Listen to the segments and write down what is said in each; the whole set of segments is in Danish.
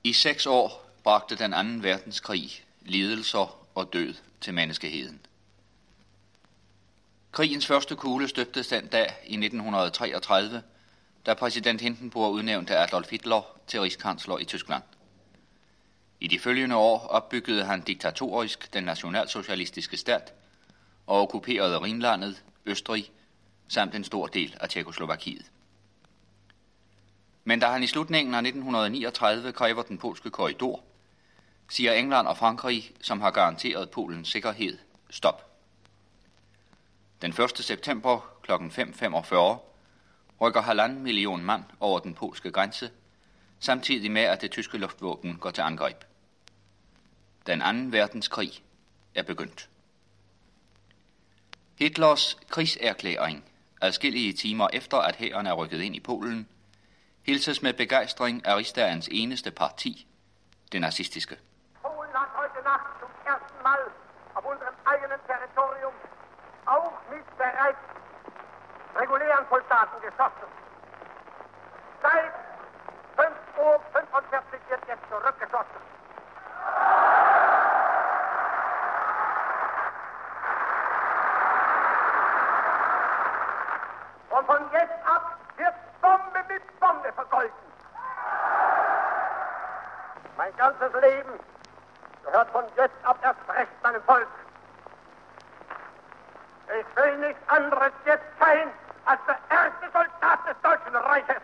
I 6 år bragte den anden verdenskrig lidelser og død til menneskeheden. Krigens første kugle støbtes den dag i 1933, da præsident Hindenburg udnævnte Adolf Hitler til rigskansler i Tyskland. I de følgende år opbyggede han diktatorisk den nationalsocialistiske stat og okkuperede Rhinlandet, Østrig samt en stor del af Tjekkoslovakiet. Men da han i slutningen af 1939 kræver den polske korridor, siger England og Frankrig, som har garanteret Polens sikkerhed, stop. Den 1. september kl. 5:45 rykker 1,5 million mand over den polske grænse, samtidig med at det tyske luftvåben går til angreb. Den anden verdenskrig er begyndt. Hitlers krigserklæring, adskillige timer efter at hæren er rykket ind i Polen, hilses med begejstring af rigsdagens eneste parti, det nazistiske. Polen hat heute Nacht zum ersten Mal auf unserem eigenen Territorium auch mit bereits regulären Soldaten geschossen. Seit 5:45 wird jetzt zurückgeschossen. Und von jetzt ab wird Bombe mit Bombe vergolten. Mein ganzes Leben gehört von jetzt ab erst recht meinem Volk. Ich will nichts anderes jetzt sein als der erste Soldat des Deutschen Reiches.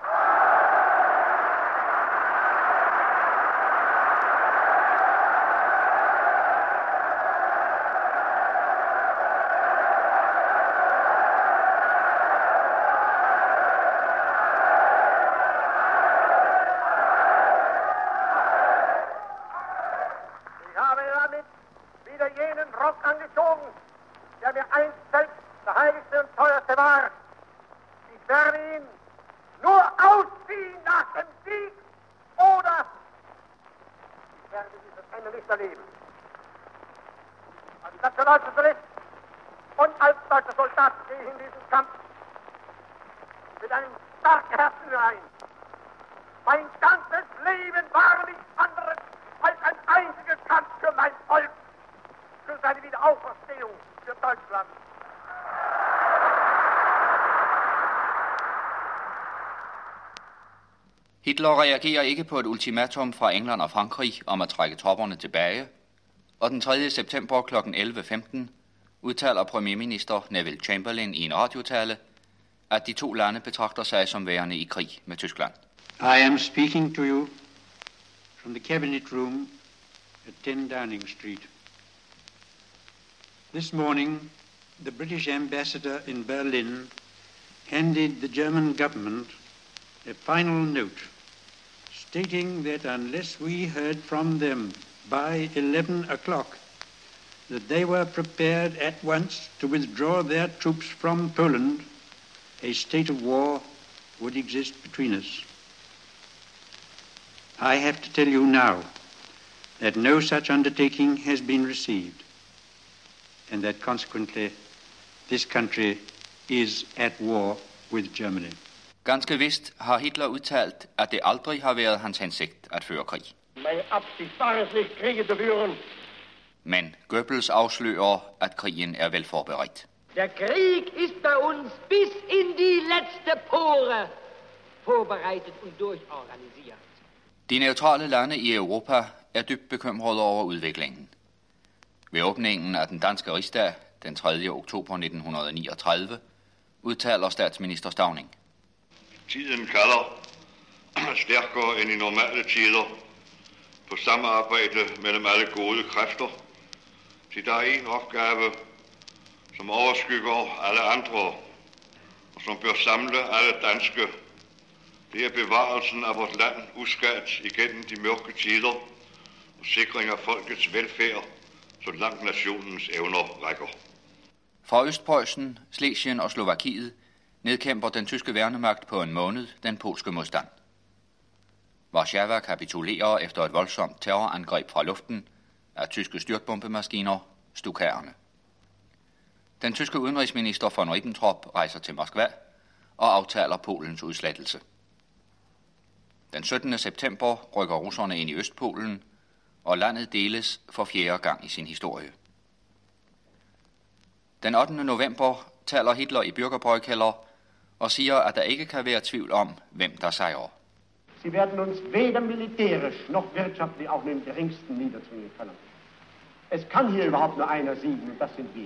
Ich habe damit wieder jenen Rock angezogen, der mir einst selbst der heiligste und teuerste war. Ich werde ihn nur ausziehen nach dem Sieg oder ich werde dieses Ende nicht erleben. Als Nationalsozialist und als deutscher Soldat gehe ich in diesen Kampf mit einem starken Herzen hinein. Mein ganzes Leben war nichts anderes als ein einziger Kampf für mein Volk, für seine Wiederauferstehung, für Deutschland. Hitler reagerer ikke på et ultimatum fra England og Frankrig om at trække tropperne tilbage, og den 3. september kl. 11:15 udtaler premierminister Neville Chamberlain i en radiotale, at de to lande betragter sig som værende i krig med Tyskland. I am speaking to you from the cabinet room at 10 Downing Street. This morning, the British ambassador in Berlin handed the German government a final note stating that unless we heard from them by 11 o'clock, that they were prepared at once to withdraw their troops from Poland, a state of war would exist between us. I have to tell you now that no such undertaking has been received, and that consequently this country is at war with Germany. Ganske vist har Hitler udtalt, at det aldrig har været hans hensigt at føre krig. Meine Absicht war es nicht, Kriege zu führen. Men Goebbels afslører, at krigen er vel forberedt. Der Krieg ist bei uns bis in die letzte Pore vorbereitet und durchorganisiert. De neutrale lande i Europa er dybt bekymrede over udviklingen. Ved åbningen af den danske rigsdag den 3. oktober 1939 udtaler statsminister Stauning: Tiden kalder stærkere end i normale tider på samarbejde mellem alle gode kræfter, til der er en opgave, som overskygger alle andre, og som bør samle alle danske. Det er bevarelsen af vores land uskadt igennem de mørke tider og sikring af folkets velfærd, så langt nationens evner rækker. Fra Østpreussen, Slesien og Slovakiet nedkæmper den tyske værnemagt på en måned den polske modstand. Warszawa kapitulerer efter et voldsomt terrorangreb fra luften af tyske styrtbombemaskiner, Stukaerne. Den tyske udenrigsminister von Ribbentrop rejser til Moskva og aftaler Polens udslettelse. Den 17. september rykker russerne ind i Østpolen, og landet deles for 4. gang i sin historie. Den 8. november taler Hitler i Bürgerbräukeller og siger, at der ikke kan være tvivl om, hvem der sejrer. Sie werden uns weder militärisch noch wirtschaftlich auch nur im geringsten niederzwingen können. Es kann hier überhaupt nur einer siegen, und das sind wir.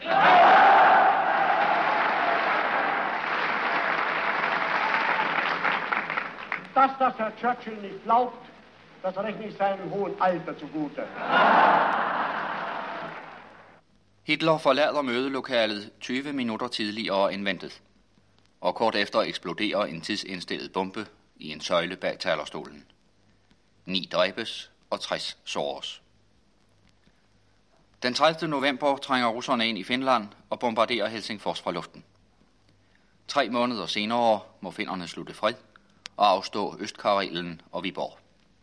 Dass das Herr Churchill nicht glaubt, das rechne ich seinem hohen Alter zugute. Hitler forlader mødelokalet 20 minutter tidligere end ventet, og kort efter eksploderer en tidsindstillet bombe i en søjle bag talerstolen. 9 dræbes og 60 såres. Den 30. november trænger russerne ind i Finland og bombarderer Helsingfors fra luften. 3 måneder senere må finnerne slutte fred og afstå Østkarelen og Viborg.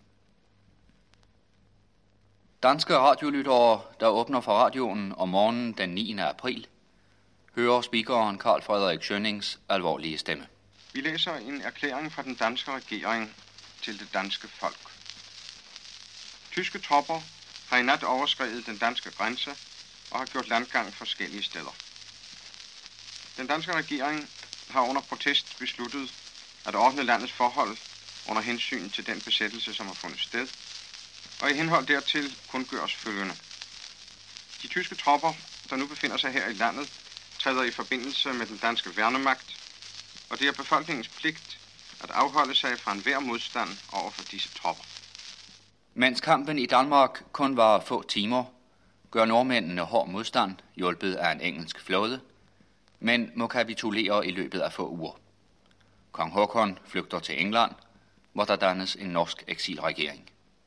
Danske radiolyttere, der åbner for radioen om morgenen den 9. april, hører speakeren Carl Frederik Schønnings alvorlige stemme. Vi læser en erklæring fra den danske regering til det danske folk. Tyske tropper har i nat overskredet den danske grænse og har gjort landgang forskellige steder. Den danske regering har under protest besluttet at ordne landets forhold under hensyn til den besættelse, som har fundet sted, og i henhold dertil kun gøres følgende. De tyske tropper, der nu befinder sig her i landet, træder i forbindelse med den danske værnemagt, og det er befolkningens pligt at afholde sig fra enhver modstand over for disse tropper. Mens kampen i Danmark kun var få timer, gør nordmændene hård modstand, hjulpet af en engelsk flåde, men må kapitulere i løbet af få uger. Kong Håkon flygter til England, hvor der dannes en norsk eksilregering.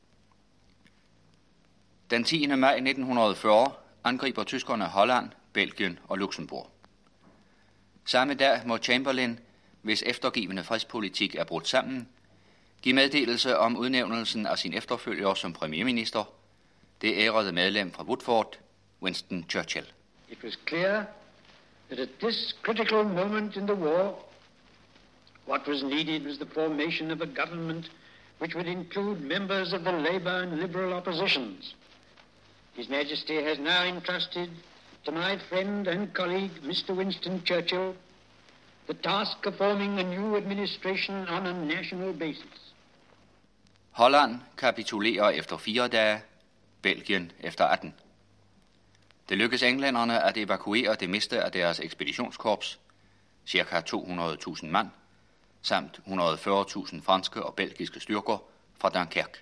Den 10. maj 1940 angriber tyskerne Holland, Belgien og Luxembourg. Samme dag må Chamberlain, hvis eftergivende fredspolitik er brudt sammen, give meddelelse om udnævnelsen af sin efterfølger som premierminister, det ærede medlem fra Woodford, Winston Churchill. It was clear that at this critical moment in the war, what was needed was the formation of a government which would include members of the Labour and Liberal oppositions. His Majesty has now entrusted to my friend and colleague, Mr. Winston Churchill, the task of forming a new administration on a national basis. Holland kapitulerer efter 4 dage, Belgien efter 18. Det lykkes englænderne at evakuere det meste af deres ekspeditionskorps, ca. 200.000 mand, samt 140.000 franske og belgiske styrker fra Dunkerque.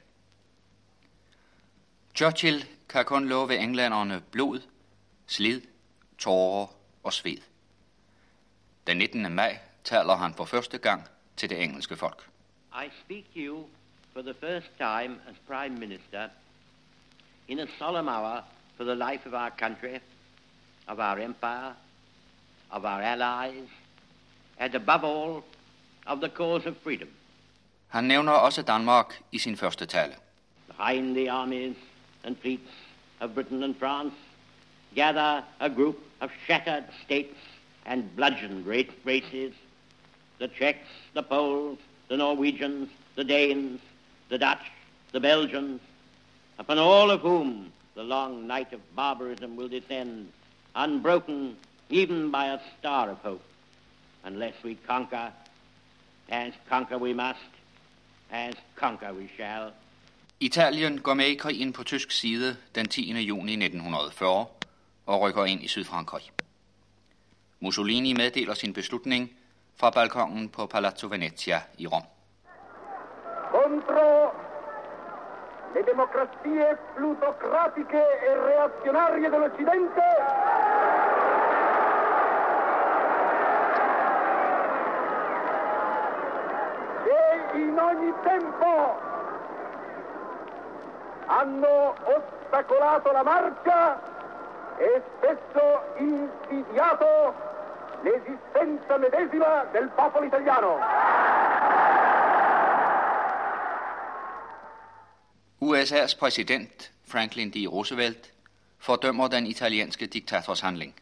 Churchill kan kun love englænderne blod, slid, tårer og sved. Den 19. maj taler han for første gang til det engelske folk. I speak to you for the first time as Prime Minister in a solemn hour for the life of our country, of our empire, of our allies, and above all, of the cause of freedom. Han nævner også Danmark i sin første tale. Behind the armies and fleets of Britain and France gather a group of shattered states and bludgeoned races, the Czechs, the Poles, the Norwegians, the Danes, the Dutch, the Belgians, upon all of whom the long night of barbarism will descend, unbroken even by a star of hope, unless we conquer, as conquer we must, as conquer we shall. Italien går med i krigen på tysk side den 10. juni 1940 og rykker ind i Sydfrankrig. Mussolini meddeler sin beslutning fra balkongen på Palazzo Venezia i Rom. Contro le democrazie plutocratiche e reazionarie dell'Occidente che in ogni tempo hanno ostacolato la marcia e spesso insidiato l'esistenza medesima del popolo italiano. USA's præsident Franklin D. Roosevelt fordømmer den italienske diktators handling.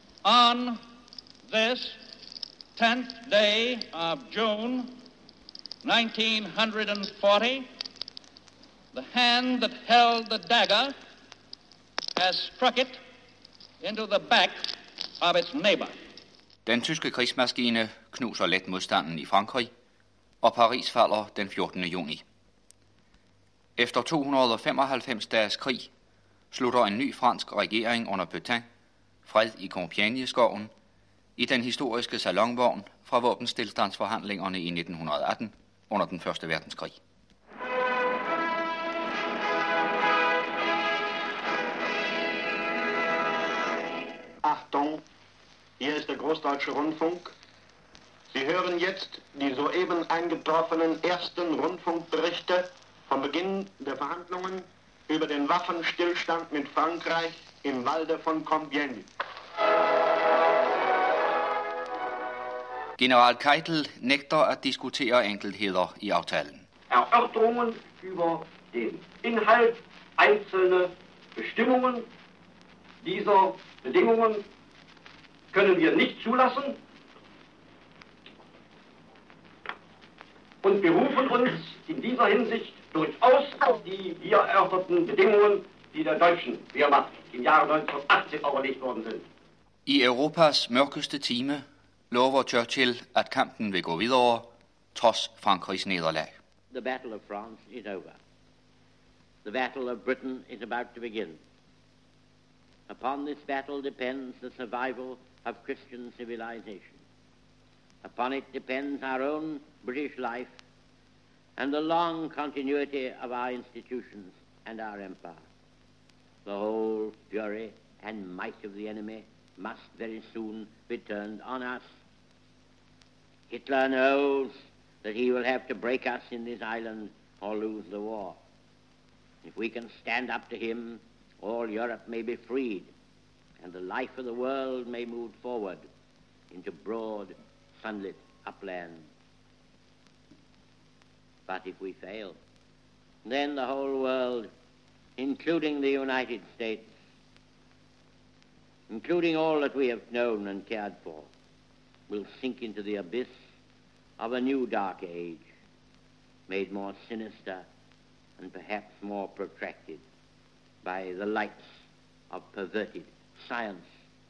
On this 10th day of June 1940, the hand that held the dagger has struck it into the back of its neighbor. Den tyske krigsmaskine knuser let modstanden i Frankrig, og Paris falder den 14. juni. Efter 295 dages krig slutter en ny fransk regering under Pétain fred i Compiègne-skoven i den historiske salonvogn fra våbenstilstandsforhandlingerne i 1918 under den første verdenskrig. Achtung, hier ist der Großdeutsche Rundfunk. Sie hören jetzt die soeben eingetroffenen ersten Rundfunkberichte vom Beginn der Verhandlungen über den Waffenstillstand mit Frankreich im Walde von Compiègne. General Keitel nægter at diskutere enkeltheder i aftalen. Erörterungen über den Inhalt einzelner Bestimmungen dieser Bedingungen können wir nicht zulassen und berufen uns in dieser Hinsicht durchaus auf die hier erörterten Bedingungen, die der deutschen Wehrmacht im Jahre 1918 auferlegt worden sind. I Europas mørkeste time lover Churchill, at kampen vil gå videre, trods Frankrigs nederlag. The Battle of France is over. The Battle of Britain is about to begin. Upon this battle depends the survival of Christian civilization. Upon it depends our own British life and the long continuity of our institutions and our empire. The whole fury and might of the enemy must very soon be turned on us. Hitler knows that he will have to break us in this island or lose the war. If we can stand up to him, all Europe may be freed, and the life of the world may move forward into broad, sunlit upland. But if we fail, then the whole world, including the United States, including all that we have known and cared for, will sink into the abyss of a new dark age, made more sinister and perhaps more protracted by the lights of perverted science.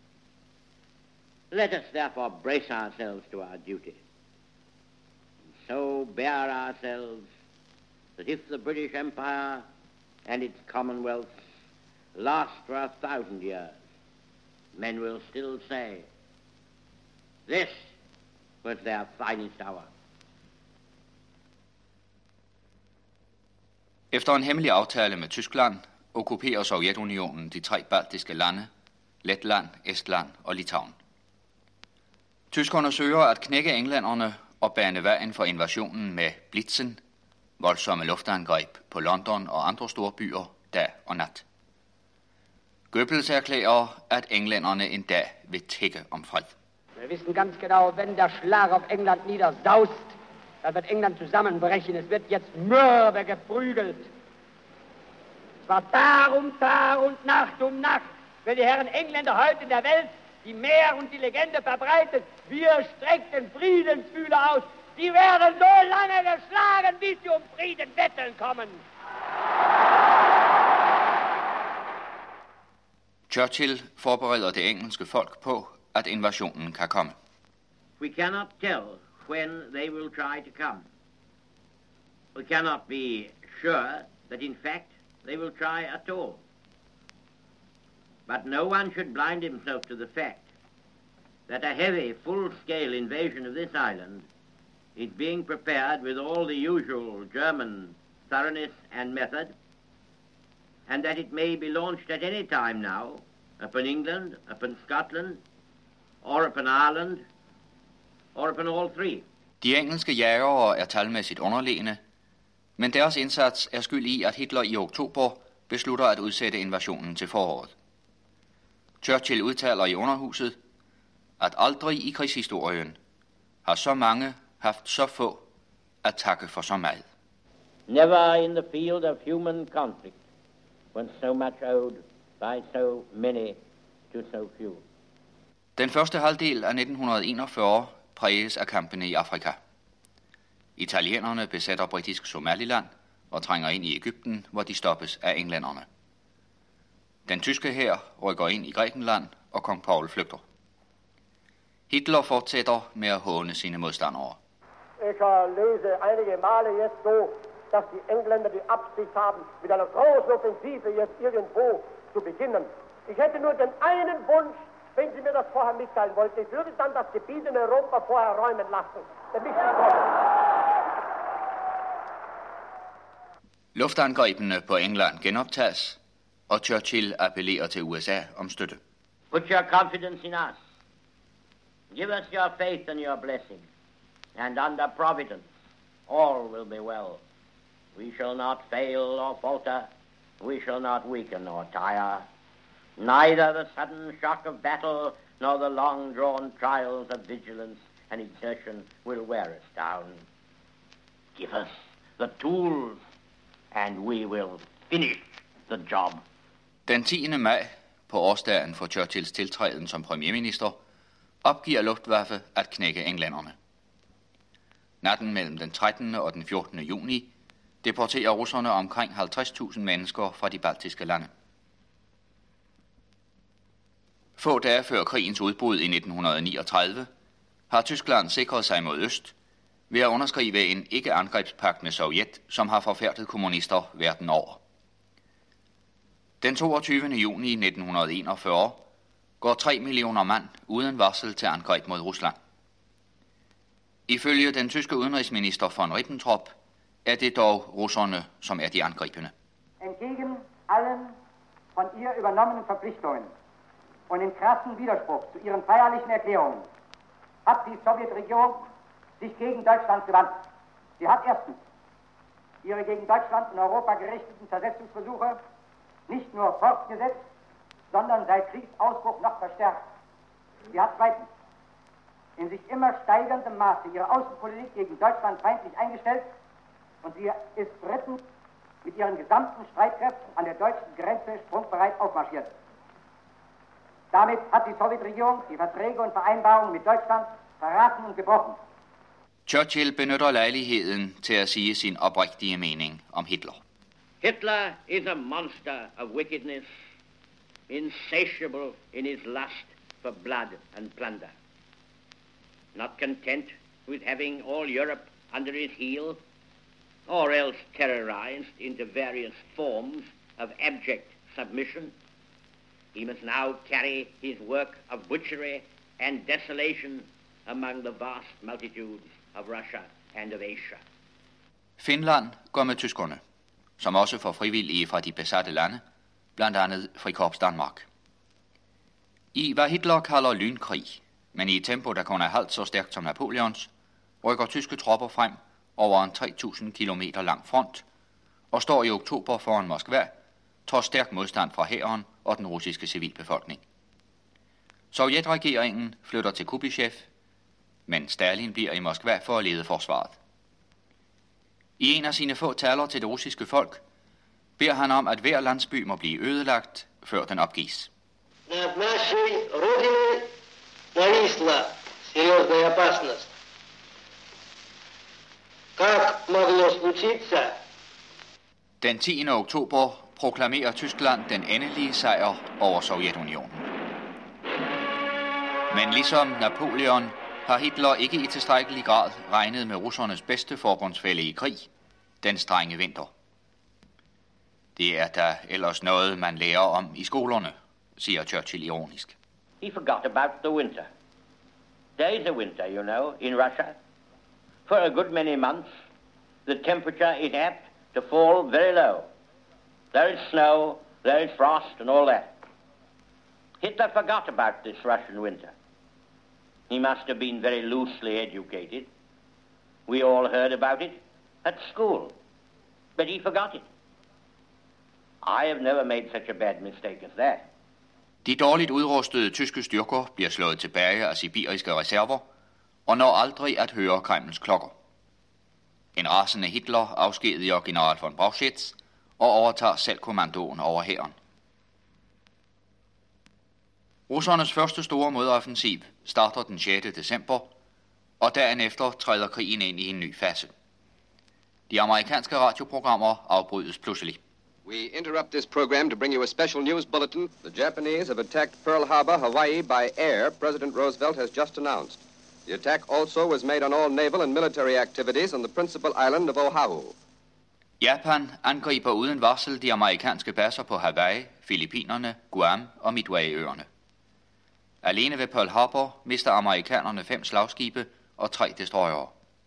Let us therefore brace ourselves to our duty, and so bear ourselves that if the British Empire and its commonwealths last for 1,000 years, men will still say, this was their finest hour. Efter en hemmelig aftale med Tyskland okkuperer Sovjetunionen de 3 baltiske lande, Letland, Estland og Litauen. Tyskerne søger at knække englænderne og bane vejen for invasionen med Blitzen, voldsomme luftangreb på London og andre store byer dag og nat. Goebbels erklærer, at englænderne en dag vil tigge om fred. Wir wissen ganz genau, wenn der Schlag auf England niedersaust, dann wird England zusammenbrechen. Es wird jetzt mürbe geprügelt. Zwar Tag und Nacht, wenn die Herren Engländer heute in der Welt die Mehr und die Legende verbreitet, wir streckten Friedensfühler aus. Die werden so lange geschlagen, bis sie um Frieden betteln kommen. Churchill forbereder det engelske folk på, at invasionen kan komme. We cannot tell when they will try to come. We cannot be sure that in fact they will try at all. But no one should blind himself to the fact that a heavy, full-scale invasion of this island is being prepared with all the usual German thoroughness and method, and that it may be launched at any time now upon England, upon Scotland, or upon Ireland, or upon all three. De engelske jægere er talmæssigt underlegne, men deres indsats er skyld i, at Hitler i oktober beslutter at udsætte invasionen til foråret. Churchill udtaler i Underhuset, at aldrig i krigshistorien har så mange haft så få at takke for så meget. Never in the field of human conflict when so much owed by so many to so few. Den første halvdel af 1941 præges af kampene i Afrika. Italienerne besætter britisk Somaliland og trænger ind i Egypten, hvor de stoppes af englænderne. Den tyske hær rykker ind i Grækenland, og kong Paul flygter. Hitler fortsætter med at håne sine modstandere. Ich lese einige Male jetzt so, dass die Engländer die Absicht haben, mit einer großen Offensive jetzt irgendwo zu beginnen. Ich hätte nur den einen Wunsch, wenn Sie mir das vorher mitteilen wollten. Ich würde dann das Gebiet in Europa vorher räumen lassen. Das ist Luftangrebene på England genoptages, og Churchill appellerer til USA om støtte. Put your confidence in us. Give us your faith and your blessing. And under providence, all will be well. We shall not fail or falter. We shall not weaken or tire. Neither the sudden shock of battle nor the long-drawn trials of vigilance and exertion will wear us down. Give us the tools, and we will finish the job. Den 10. maj, på årsdagen for Churchills tiltræden som premierminister, opgiver Luftwaffe at knække englænderne. Natten mellem den 13. og den 14. juni deporterer russerne omkring 50.000 mennesker fra de baltiske lande. Få dage før krigens udbrud i 1939 har Tyskland sikret sig mod øst ved at underskrive en ikke-angrebspagt med Sovjet, som har forfærdet kommunister verden over. Den 22. juni 1941 går 3 millioner mand uden varsel til angreb mod Rusland. Ifølge den tyske udenrigsminister von Ribbentrop er det dog russerne, som er de angribende. Entgegen allen von ihr übernommenen Verpflichtungen und in krassen Widerspruch zu ihren feierlichen Erklärungen hat die Sowjetregierung sich gegen Deutschland gewandt. Sie hat erstens ihre gegen Deutschland und Europa gerichteten Zersetzungsversuche nicht nur fortgesetzt, sondern seit Kriegsausbruch noch verstärkt. Sie hat zweitens in sich immer steigerndem Maße ihre Außenpolitik gegen Deutschland feindlich eingestellt und sie ist drittens mit ihren gesamten Streitkräften an der deutschen Grenze sprungbereit aufmarschiert. Damit hat die Sowjetregierung die Verträge und Vereinbarungen mit Deutschland verraten und gebrochen. Churchill benytter lejligheden til at sige sin oprigtige mening om Hitler. Hitler is a monster of wickedness, insatiable in his lust for blood and plunder. Not content with having all Europe under his heel, or else terrorized into various forms of abject submission, he must now carry his work of butchery and desolation among the vast multitudes of Russia and of Asia. Finland går med tyskerne, som også får frivillige fra de besatte lande, blandt andet Frikorps Danmark. I hvad Hitler kalder lynkrig, men i et tempo, der kun er halvt så stærkt som Napoleons, rykker tyske tropper frem over en 3.000 kilometer lang front og står i oktober foran Moskva, trods stærk modstand fra hæren og den russiske civilbefolkning. Sovjetregeringen flytter til Kubyshev, men Stalin bliver i Moskva for at lede forsvaret. I en af sine få taler til det russiske folk beder han om, at hver landsby må blive ødelagt, før den opgives. Над нашей Родиной нависла серьезная опасность. Как могло случиться? Den 10. oktober proklamerer Tyskland den endelige sejr over Sovjetunionen. Men ligesom Napoleon har Hitler ikke i tilstrækkelig grad regnet med russernes bedste forbundsfælle i krig, den strenge vinter. Det er da ellers noget, man lærer om i skolerne, siger Churchill ironisk. He forgot about the winter. There is a winter, you know, in Russia. For a good many months, the temperature is apt to fall very low. There is snow, there is frost and all that. Hitler forgot about this Russian winter. He must have been very loosely educated. We all heard about it at school, but he forgot it. I have never made such a bad mistake as that. De dårligt udrustede tyske styrker bliver slået tilbage af sibiriske reserver og når aldrig at høre Kremls klokker. En rasende Hitler afskediger general von Brauchitsch og overtager selv kommandoen over hæren. Russernes første store modoffensiv starter den 6. december, og dagen efter træder krigen ind i en ny fase. De amerikanske radioprogrammer afbrydes pludselig. We interrupt this program to bring you a special news bulletin. The Japanese have attacked Pearl Harbor, Hawaii by air, President Roosevelt has just announced. The attack also was made on all naval and military activities on the principal island of Oahu. Japan angriber uden varsel de amerikanske baser på Hawaii, Filippinerne, Guam og Midway-øerne. Alene ved Pearl Harbor mister amerikanerne 5 slagskibe og 3 destroyere.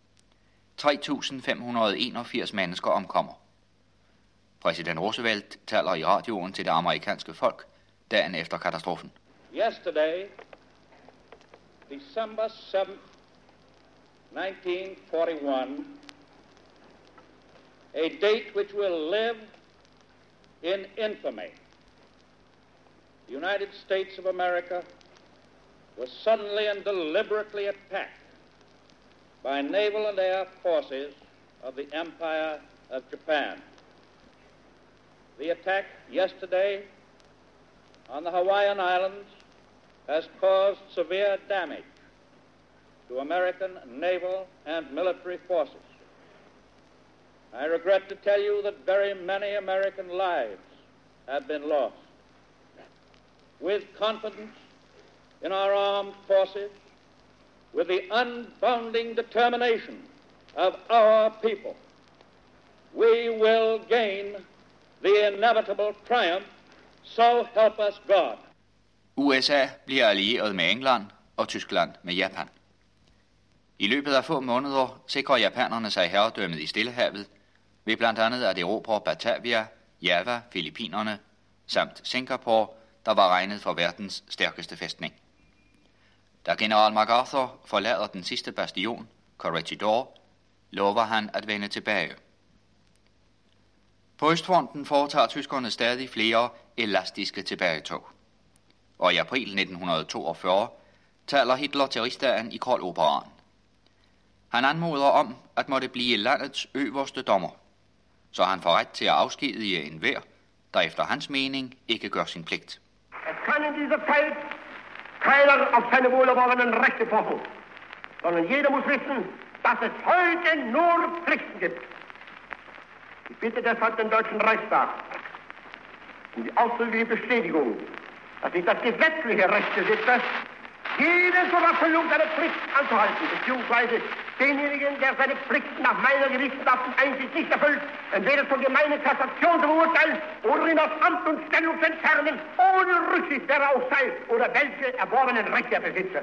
3.581 mennesker omkommer. Præsident Roosevelt taler i radioen til det amerikanske folk dagen efter katastrofen. Yesterday, December 7th, 1941, a date which will live in infamy. The United States of America was suddenly and deliberately attacked by naval and air forces of the Empire of Japan. The attack yesterday on the Hawaiian Islands has caused severe damage to American naval and military forces. I regret to tell you that very many American lives have been lost. With confidence in our armed forces, with the unbounding determination of our people, we will gain the inevitable triumph, so help us God. USA bliver allieret med England og Tyskland med Japan. I løbet af få måneder sikrer japanerne sig herredømmet i Stillehavet ved blandt andet at erobre Batavia, Java, Filippinerne samt Singapore, der var regnet for verdens stærkeste fæstning. Da general MacArthur forlader den sidste bastion, Corregidor, lover han at vende tilbage. På Østfronten foretager tyskerne stadig flere elastiske tilbagetog. Og i april 1942 taler Hitler til rigsdagen i Koldoperaen. Han anmoder om at måtte blive landets øverste dommer, så han får ret til at afskedige enhver, der efter hans mening ikke gør sin pligt. Es kann in dieser Zeit keiner auf seine wohlerworrenen Rechte pochen, sondern jeder muss wissen, dass es heute nur Pflichten gibt. Ich bitte deshalb den Deutschen Reichstag um die ausdrückliche Bestätigung, dass ich das gesetzliche Recht besitze, jede zur Erfüllung seiner Pflicht anzuhalten, beziehungsweise denjenigen, der seine Pflichten nach meiner gewissenhaften Einsicht nicht erfüllt, entweder zur gemeinen Kassation zu beurteilen oder ihn aus Amt und Stellung zu entfernen, ohne Rücksicht, wer er auch sei oder welche erworbenen Rechte er besitze.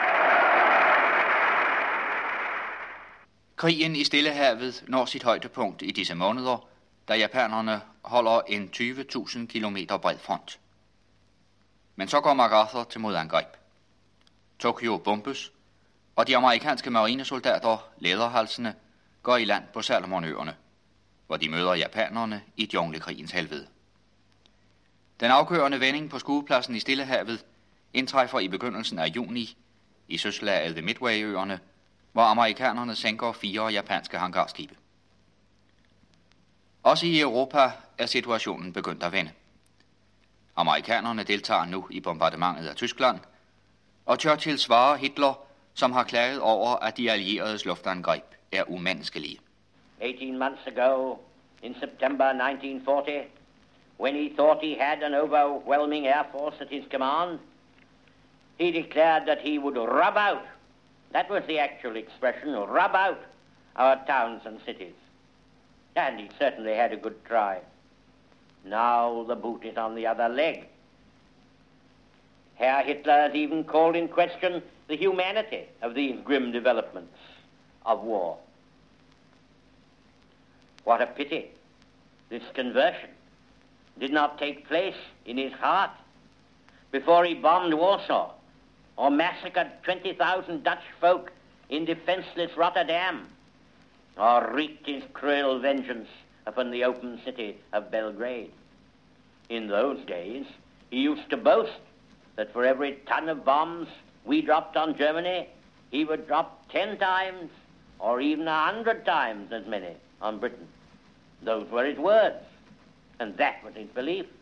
Krigen i Stillehavet når sit højdepunkt i disse måneder, da japanerne holder en 20.000 kilometer bred front. Men så går MacArthur til modangreb. Tokyo bombes, og de amerikanske marinesoldater, læderhalsene, går i land på Salomonøerne, hvor de møder japanerne i junglekrigens helvede. Den afgørende vending på skuepladsen i Stillehavet indtræffer i begyndelsen af juni i søslaget ved Midway-øerne, hvor amerikanerne sænker 4 japanske hangarskibe. Også i Europa er situationen begyndt at vende. Amerikanerne deltager nu i bombardementet af Tyskland, og Churchill svarer Hitler, som har klaget over, at de allieredes luftangreb er umenneskelige. 18 months ago, in September 1940, when he thought he had an overwhelming air force at his command, he declared that he would rub out, that was the actual expression, rub out our towns and cities. And he certainly had a good try. Now the boot is on the other leg. Herr Hitler has even called in question the humanity of these grim developments of war. What a pity this conversion did not take place in his heart before he bombed Warsaw or massacred 20,000 Dutch folk in defenseless Rotterdam or wreaked his cruel vengeance upon the open city of Belgrade. In those days, he used to boast that for every ton of bombs we dropped on Germany, he would drop 10 times or even 100 times as many on Britain. Those were his words, and that was his belief.